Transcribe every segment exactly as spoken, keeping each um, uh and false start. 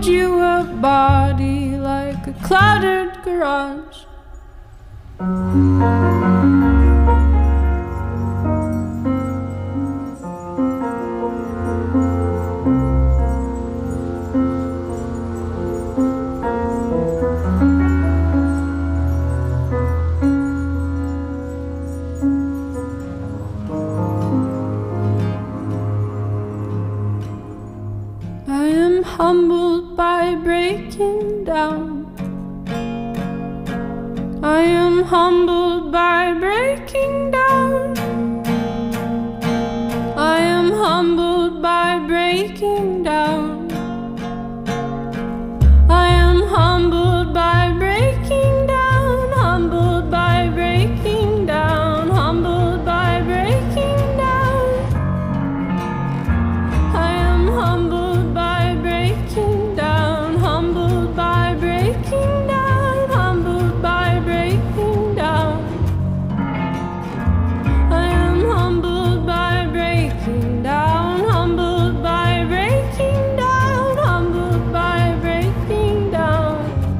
showed you a body like a cluttered garage. Humbled by breaking down. I am humbled by breaking down. I am humbled by breaking down. I am humbled by breaking down. Humbled by breaking down. Humbled by breaking down. I am humbled by breaking down, humbled by breaking down, humbled by breaking down. I am humbled by breaking down, humbled by breaking down, humbled by breaking down.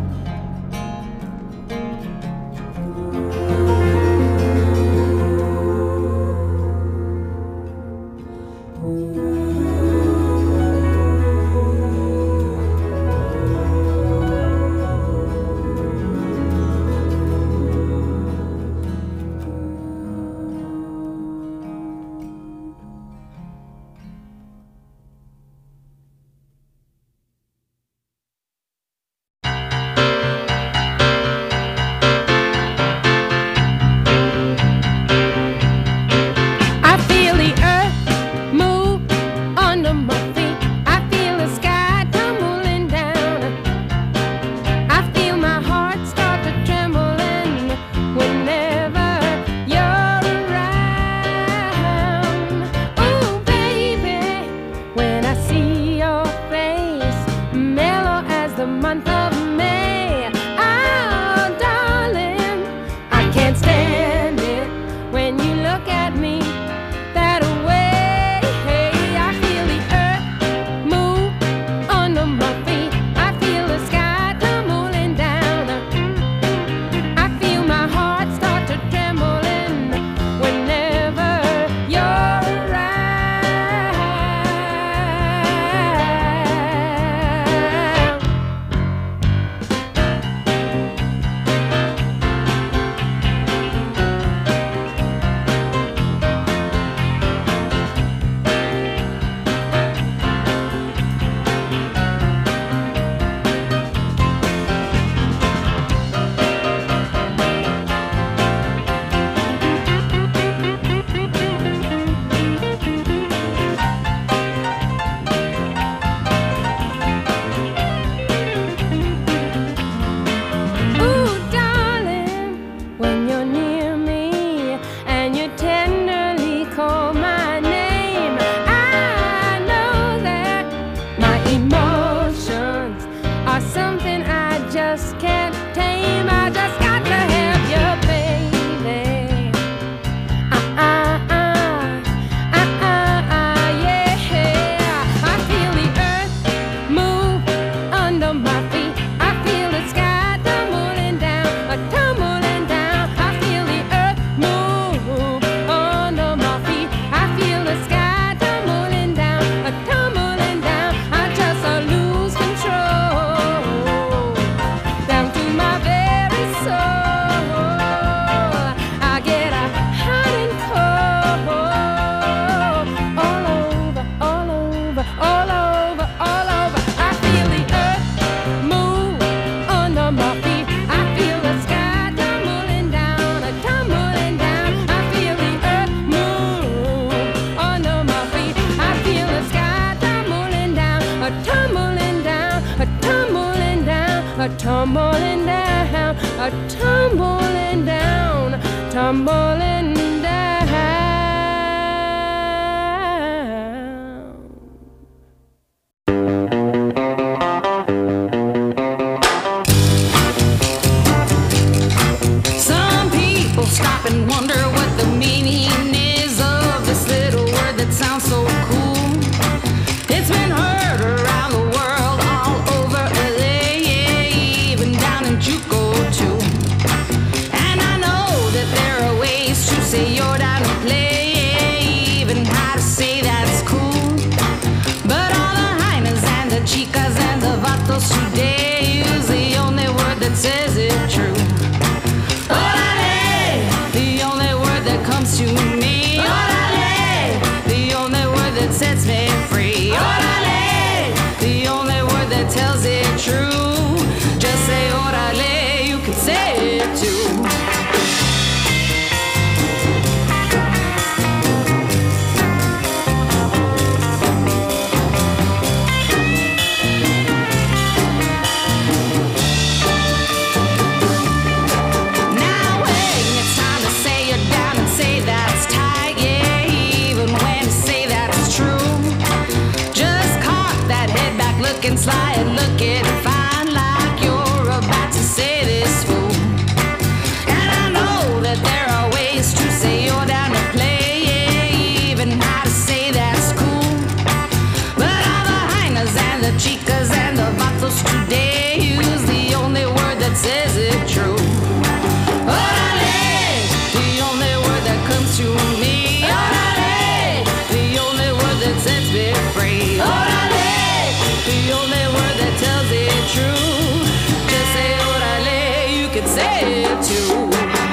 tumbling down, a tumbling down, tumbling down. Some people stop and wonder what the meaning is of this little word that sounds so cool. It's been heard around the world, all over that tells it true. Just say orale, you can say it too. Looking sly and looking fine, like you're about to say this fool. And I know that there are ways to say you're down to play, yeah, even how to say that's cool. But all the hyenas and the chicas and the vatos today use the only word that says it true. Orale, the only word that comes to me. Orale, the only word that sets me free. Orale, the only word that tells it true. Just say orale, you can say it too.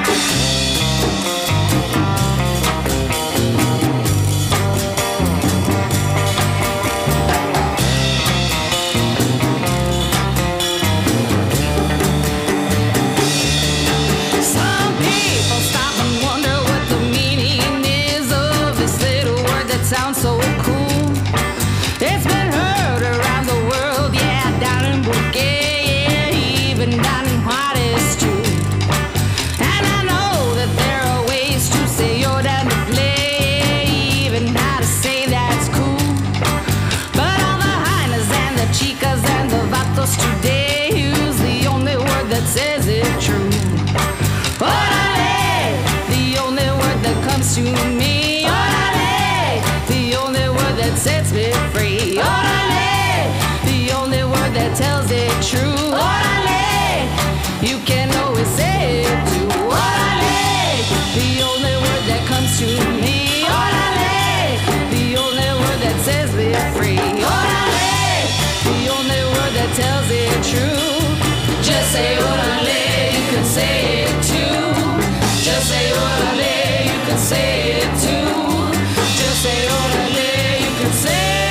Some people stop and wonder what the meaning is of this little word that sounds so cool. It's been heard around the world, yeah, down in Bouquet, yeah, even down in Juarez too. And I know that there are ways to say you're down to play, even how to say that's cool. But all the hyenas and the chicas and the vatos today use the only word that says it true. Orale, the only word that comes to me. Orale, the only word that sets me free. Orale, the only word that tells it true. Orale, you can always say it too. Orale, the only word that comes to me. Orale, the only word that sets me free. Orale, the only word that tells it true. Just say orale, you can say it too. Just say orale, you can say it too. Just say orale, you can say it.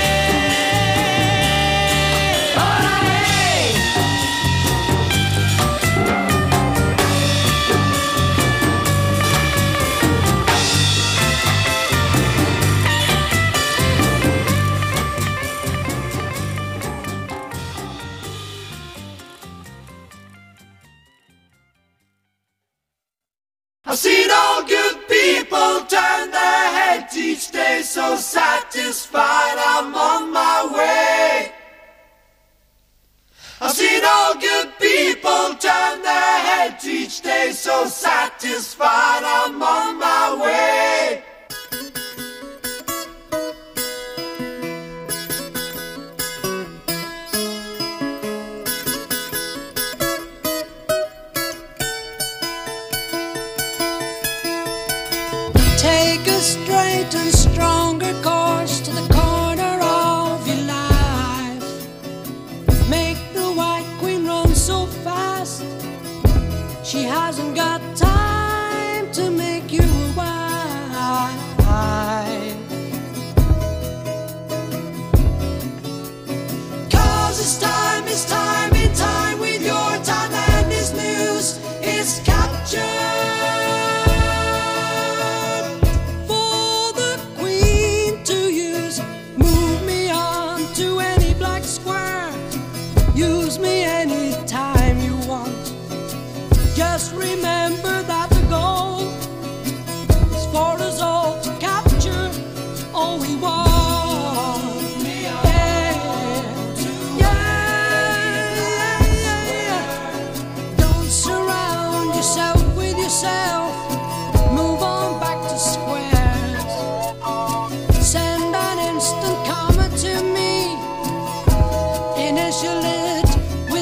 I've seen all good people turn their heads each day, so satisfied I'm on my way. I've seen all good people turn their heads each day, so satisfied I'm on my way. Take a straight and stronger course to the corner of your life. Make the White Queen run so fast, she hasn't got time to make you a wife. Cause it's time, it's time, in time with your time, and this news is captured. Just remember that the goal is for us all to capture all we want. Yeah, yeah, yeah, yeah. Don't surround yourself with yourself. Move on back to squares. Send an instant comment to me. Initial it with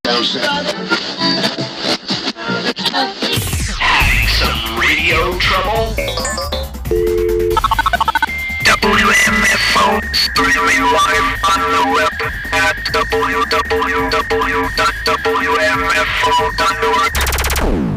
Having some radio trouble? W M F O streaming live on the web at w w w dot w m f o dot org.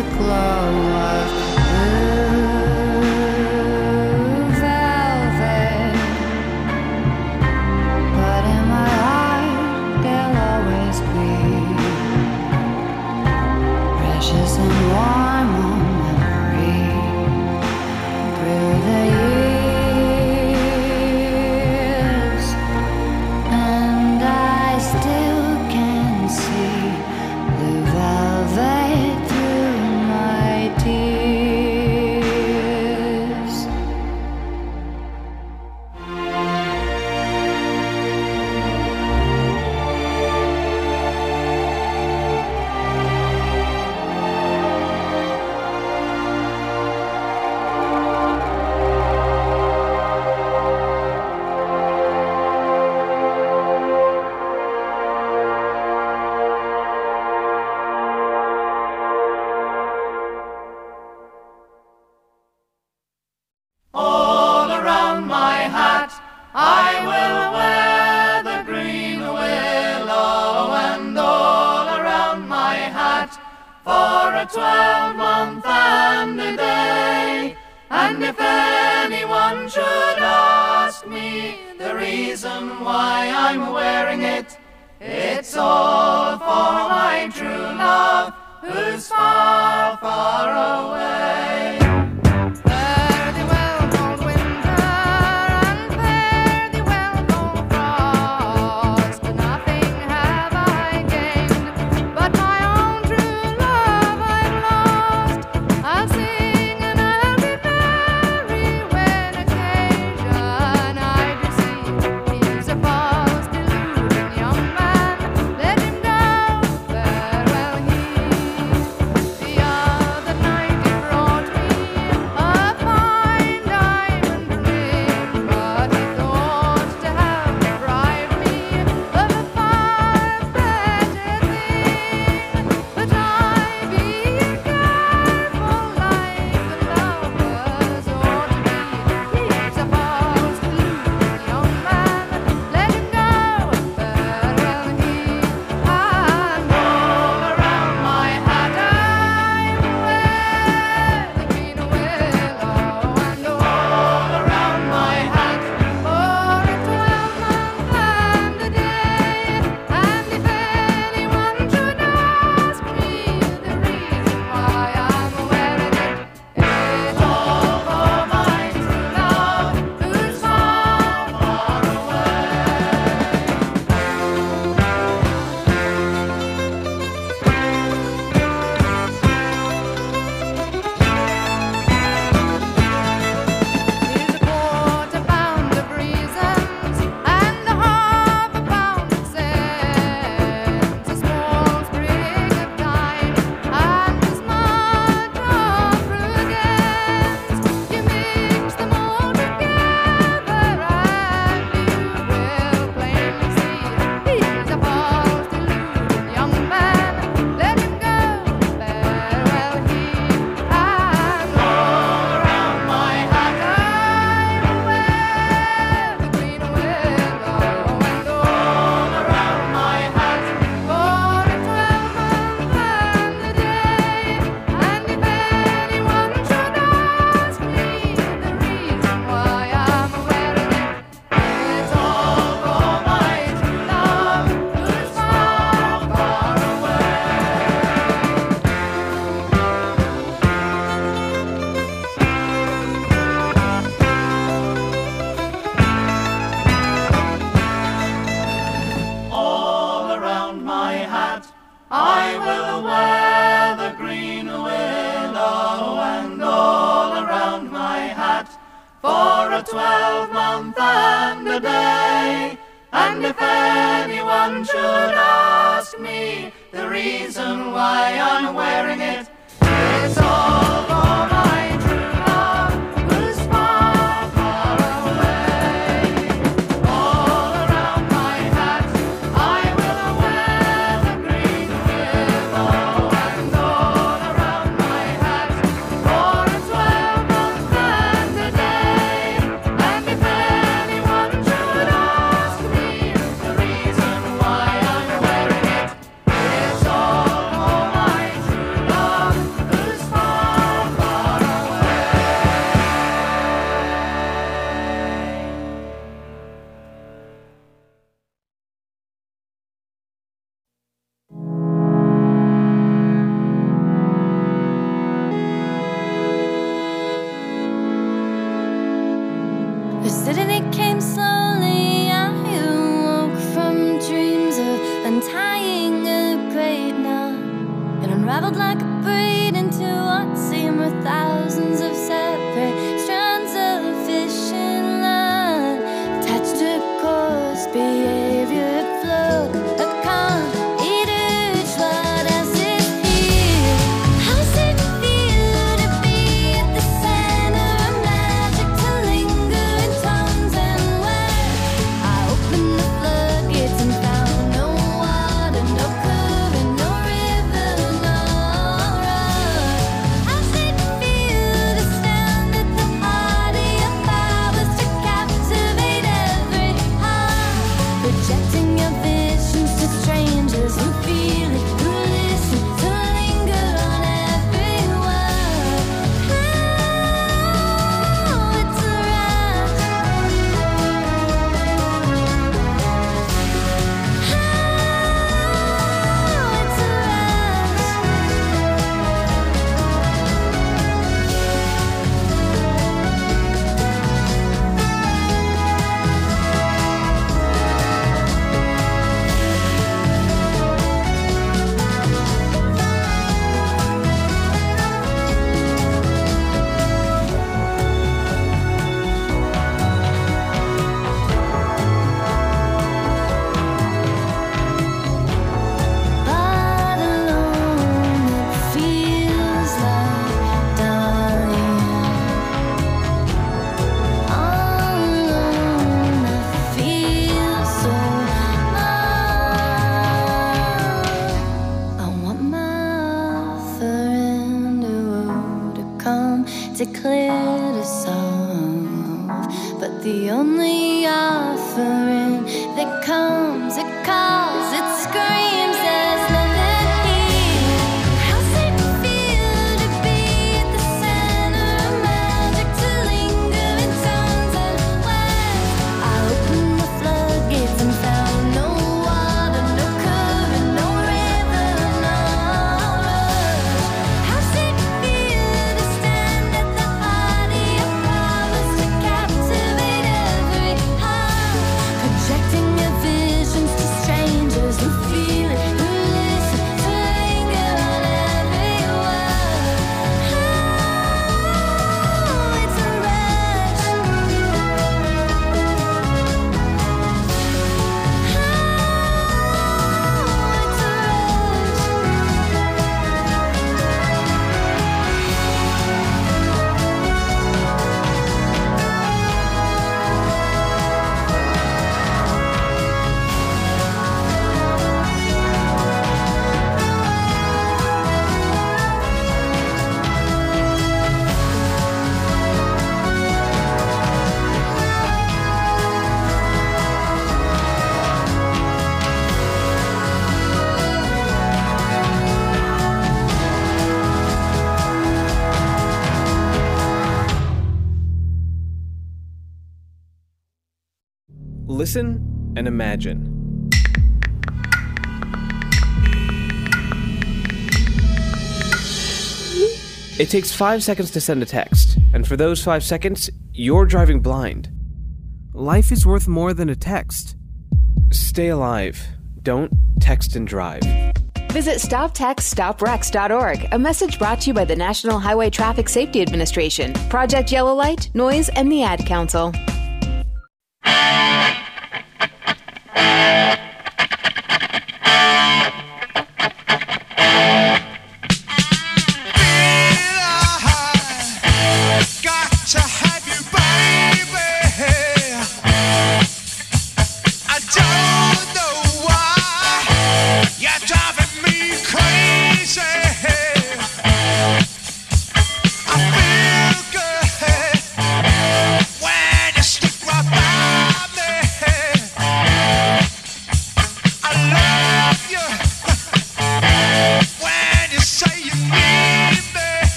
the glow of blue velvet. But in my heart there'll always be precious and warm memory through the years, and I still can see blue velvet through my tears. All around my hat I will wear the green willow, and all around my hat for a twelve-month and a day. And if anyone should ask me the reason why I'm wearing it, it's all for my true love who's far, far away. Fare thee well, cold winter, and fare thee well, cold frost. Nothing have I gained, but my own true love I've lost. I'll sing and I'll be merry when occasion I do see. He's a false, deluding young man, let him go, farewell he. The other night he brought me a fine diamond ring, but he thought to have deprived me of a far better thing. But I, being careful like the lovers ought to be, he's a false, deluding young man, let him go, farewell he. And all around my hat I wear the green willow, and all around my hat for a twelve-month and a day. And if anyone should ask me the reason why I'm wearing it, it's all for my true love who's far, far away. Here's a quarter pound of reasons and a half a pound of sense, a small sprig of thyme and as much of prudence. You mix them all together and you will plainly see he's a false, deluding young man, let him go, farewell he. And all around my hat I wear the green willow, and all around my hat for a twelve-month and a day. And if anyone should ask me the reason why I'm wearing it, it's all for my true love who's far, far away. All around my hat I will wear the green willow, and all around my hat for a twelve-month and a day. And if anyone should ask me the reason why I'm wearing it, it's all for my true love who's far, far away. All around my hat I will wear the green willow, and all around my hat for a twelve-month and a day. And if anyone should ask me the reason why I'm wearing it, it's all for my true love traveled like a braid into what seemed were thousands of separate strands of fishing line, attached to course, behavior flowed. A calm, it urged, what else is here? How's it feel to be at the center of magic, to linger in tones and words? I opened the floodgates and found no water, no current, no river, no road. How's it feel to stand at the heart of your powers, to captivate every heart, projecting your visions to strangers who feel it, who listen, to linger on every word? Oh, it's a rush. Oh, it's a But alone it feels like dying. All alone I feel so low. I want my offering to come to clear to solve, but the only offering that comes, it calls, it screams, there's nothing here. How's it feel to be at the center of magic, to linger in tones and words? I opened the floodgates and found no water, no current, no river, no road. How's it feel to stand at the heart of your powers, to captivate every heart, projecting your visions to strangers who feel it, who listen, to linger on every word? Oh, it's a rush. Oh, it's a Listen and imagine. It takes five seconds to send a text, and for those five seconds, you're driving blind. Life is worth more than a text. Stay alive. Don't text and drive. Visit stop text stop wrecks dot org, a message brought to you by the National Highway Traffic Safety Administration, Project Yellow Light, Noise, and the Ad Council.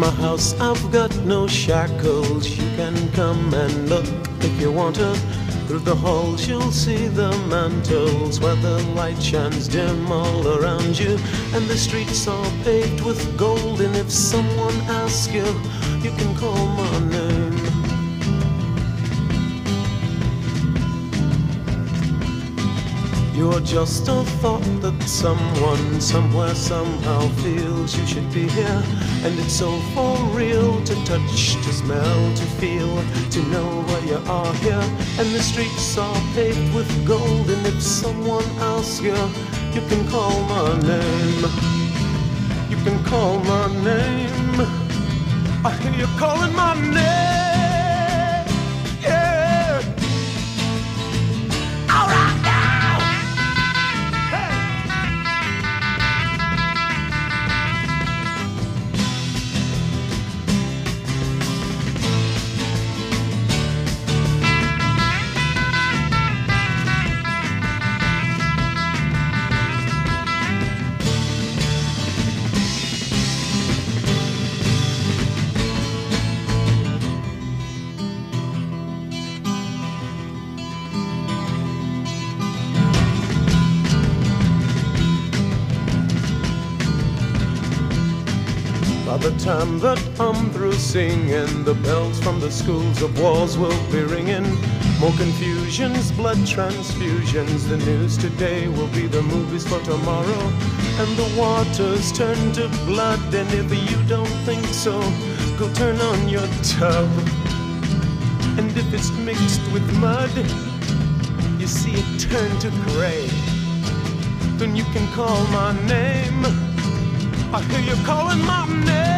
my house, I've got no shackles. You can come and look if you want to. Through the halls you'll see the mantles where the light shines dim all around you. And the streets are paved with gold, and if someone asks you, you can call my name. You're just a thought that someone, somewhere, somehow feels you should be here. And it's so for real to touch, to smell, to feel, to know where you are here. And the streets are paved with gold, and if someone asks you, you can call my name. You can call my name. I hear you calling my name. Yeah. All right now. By the time that I'm through singing, the bells from the schools of wars will be ringing. More confusions, blood transfusions. The news today will be the movies for tomorrow. And the waters turn to blood, and if you don't think so, go turn on your tub. And if it's mixed with mud, you see it turn to gray. Then you can call my name. I hear you calling my name.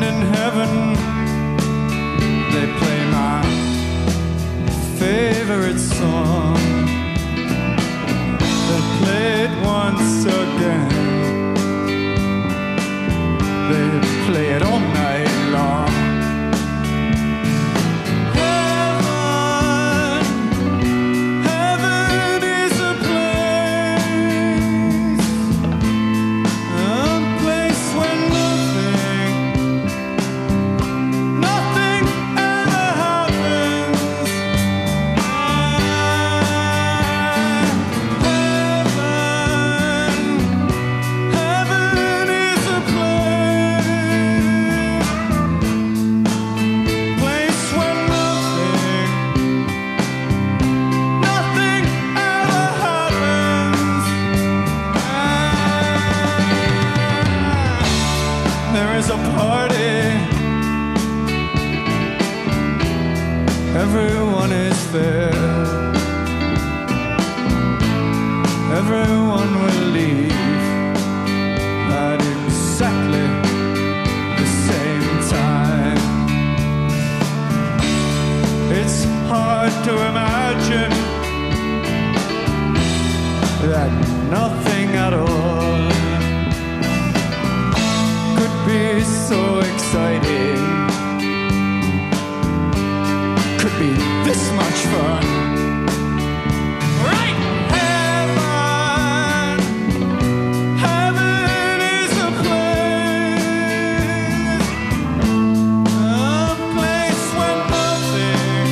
in heaven, they play my favorite song. They play it once again. They play it all night long. Everyone is there. Everyone will leave at exactly the same time. It's hard to imagine that nothing at all could be so exciting, could be this much fun. Right! Heaven, heaven is a place, a place where nothing,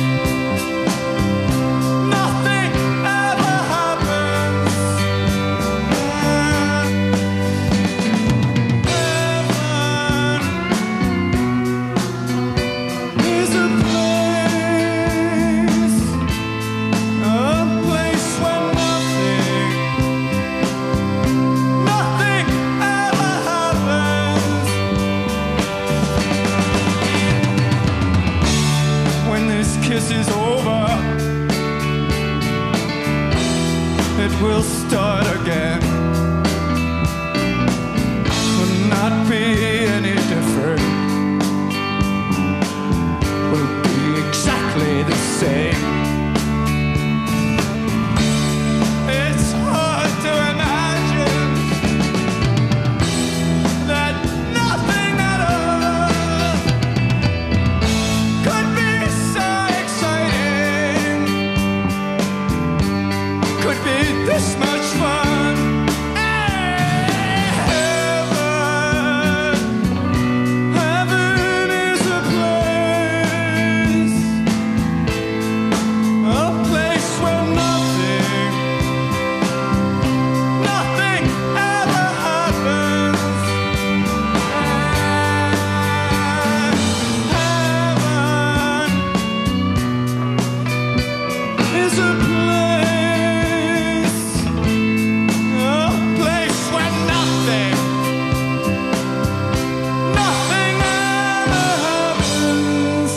nothing ever happens. Heaven is a place, a place where nothing, nothing ever happens. When this kiss is over, it will start again. Will not be any different. Will be exactly the same. It's hard to imagine that nothing at all could be so exciting, could be this much fun. Heaven, heaven is a place, a place where nothing, nothing ever happens. Heaven is a place, a place where nothing, nothing ever happens.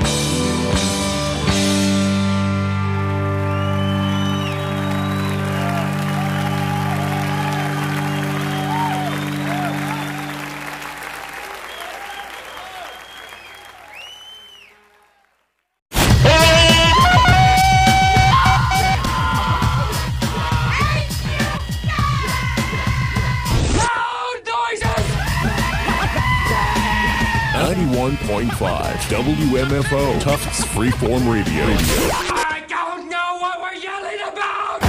ninety-one point five W M F O Tufts Freeform Radio. I don't know what we're yelling about!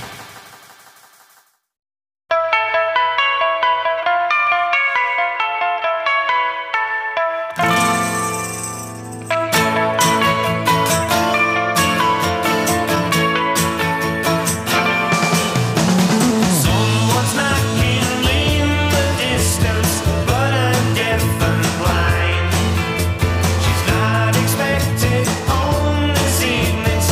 Someone's knocking in the distance, but I'm deaf and blind. She's not expected home this evening,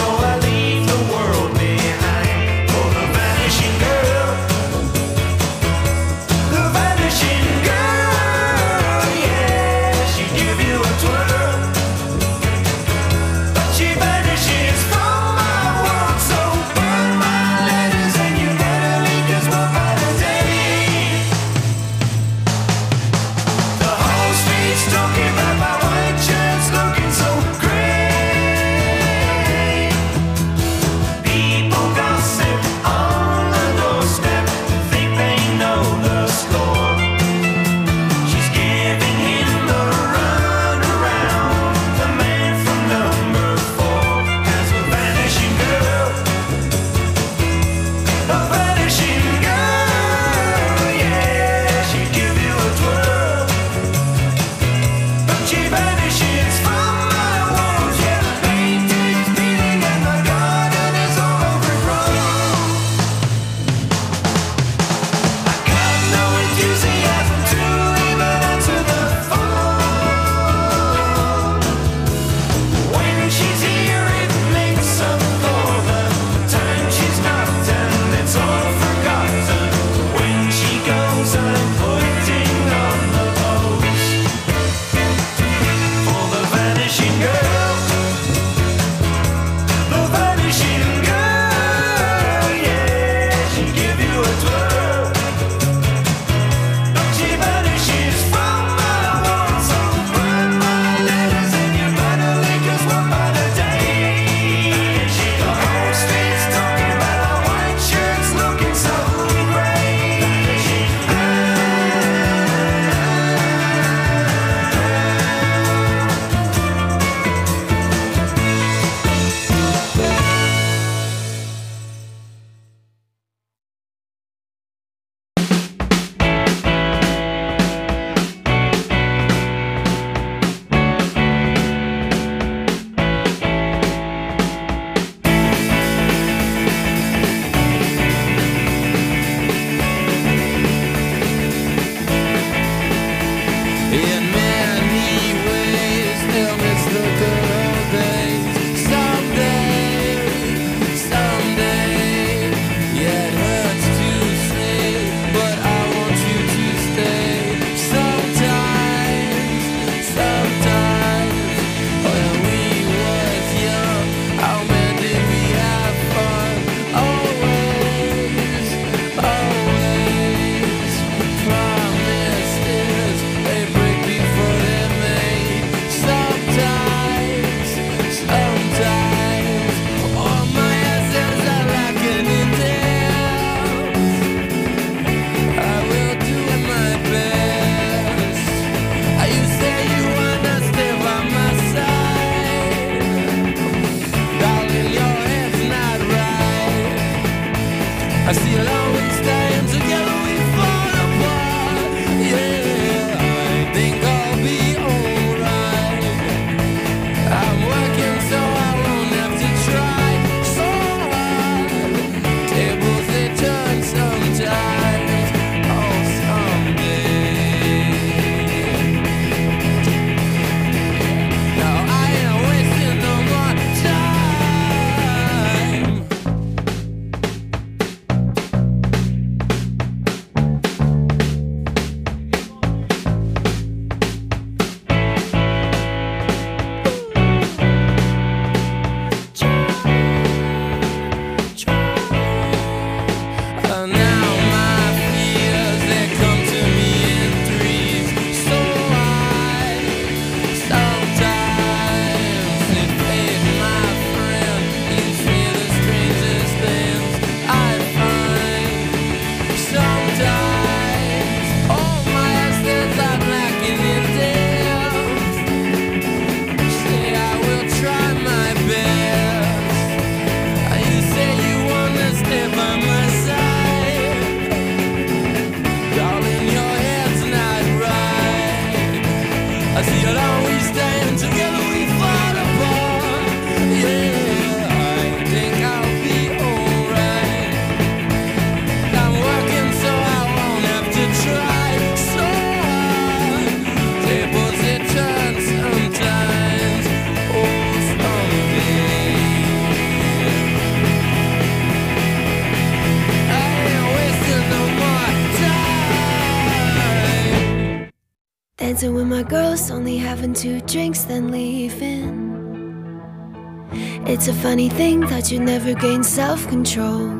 Dancing with my girls, only having two drinks, then leaving. It's a funny thing that you never gain self-control.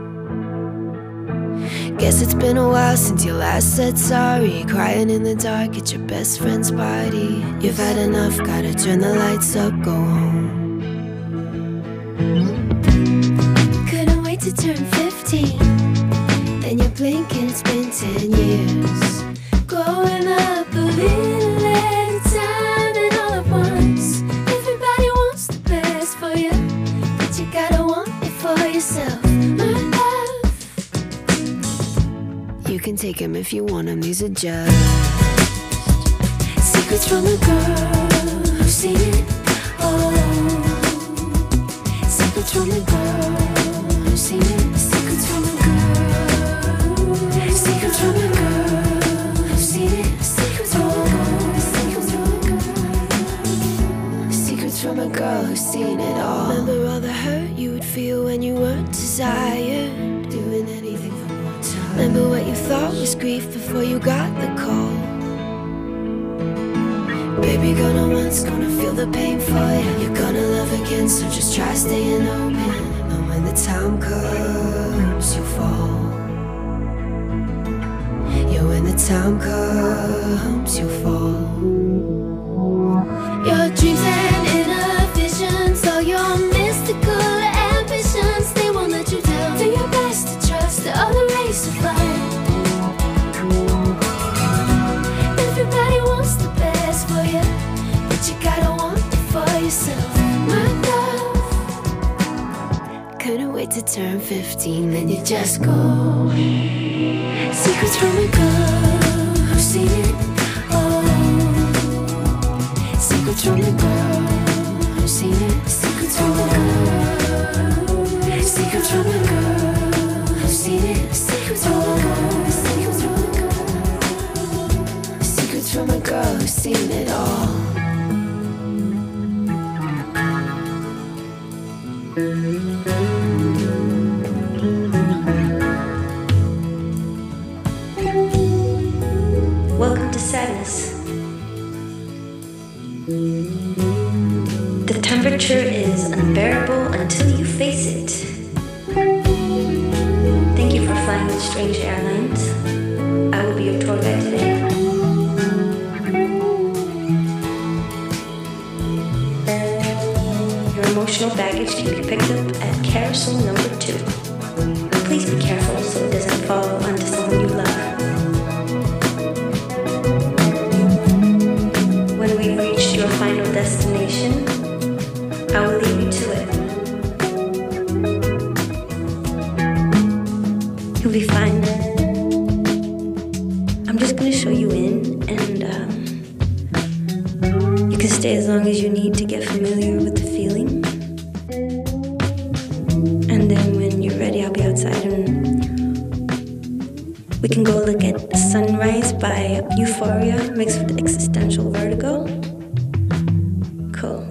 Guess it's been a while since you last said sorry. Crying in the dark at your best friend's party. You've had enough, gotta turn the lights up, go home. Couldn't wait to turn fifteen. Then you blink and it's been ten years. Growing up a little at a time and all at once. Everybody wants the best for you, but you gotta want it for yourself, my love. You can take them if you want them, these are just secrets from a girl who's seen it all. Secrets from a girl who's seen it. Secrets from a girl. Secrets from a girl who's seen it. Secrets from a girl. Secrets from a girl. Secrets from a girl who's seen it all. Remember all the hurt you would feel when you weren't desired, doing anything for more time. Remember what you thought was grief before you got the call. Baby, gonna once, gonna feel the pain for you. You're gonna love again, so just try staying open. And when the time comes, you fall. Yeah, when the time comes, you fall. Your dreams and inner visions, all your mystical ambitions, they won't let you down. Do your best to trust the other race of life. Everybody wants the best for you, but you gotta want it for yourself, my love. Couldn't wait to turn fifteen, then you just go. Secrets from a girl who's seen it all. Secrets from a girl who's seen it. Secrets from a girl. Secrets from a girl who's seen it. Secrets from a girl. Secrets from a girl. Secrets from a girl who's seen it all. Welcome to sadness. The temperature is unbearable until you face it. Thank you for flying with Strange Airlines. I will be your tour guide today. Your emotional baggage can be picked up at carousel number two. Please be careful so it doesn't fall onto someone you love. When we've reached your final destination, I will leave you to it. You'll be fine. I'm just gonna show you in, and um, you can stay as long as you need to get familiar with the feeling. And then when you're ready, I'll be outside and we can go look at Sunrise by Euphoria mixed with existential vertigo. Cool.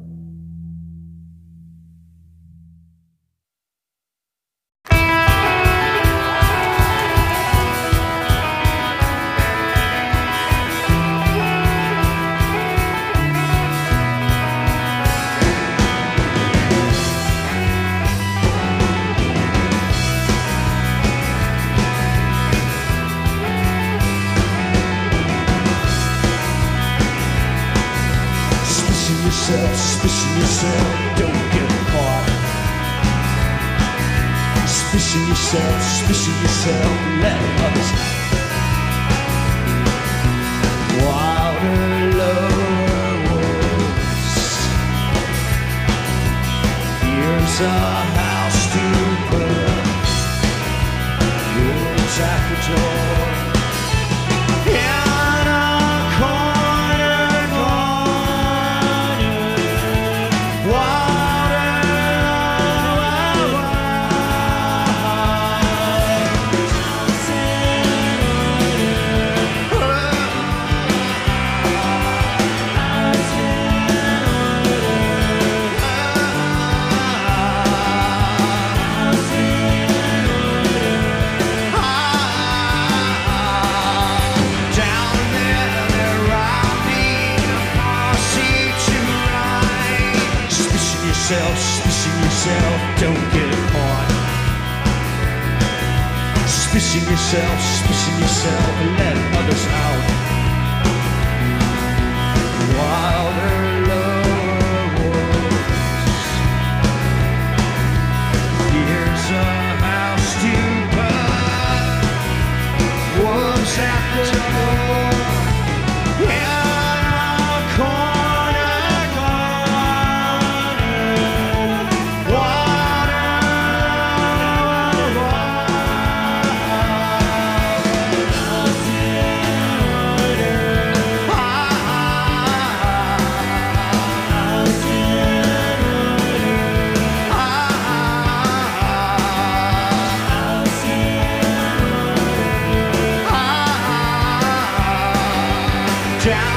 Suspicion yourself, don't get caught. Suspicion yourself, suspicion yourself, let others water lower woods. Here's a house to put your jacket on. yourself, suspicion yourself, don't get caught. Suspicion yourself, suspicion yourself, and let others out. Wilder love wars. Here's a house to buy. Wolves at the door. Down